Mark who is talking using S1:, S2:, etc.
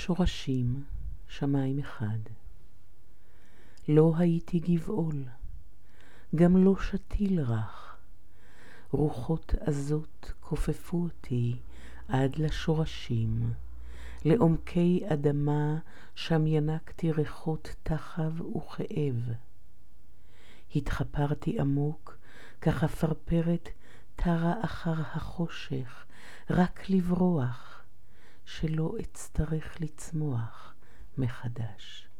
S1: שורשים, שמיים אחד. לא הייתי גבעול, גם לא שתיל רך. רוחות עזות כופפו אותי עד לשורשים. לעומקי אדמה שם ינקתי ריחות תחב וכאב. התחפרתי עמוק, כך הפרפרת תרה אחר החושך, רק לברוח, שלא אצטרך לצמוח מחדש.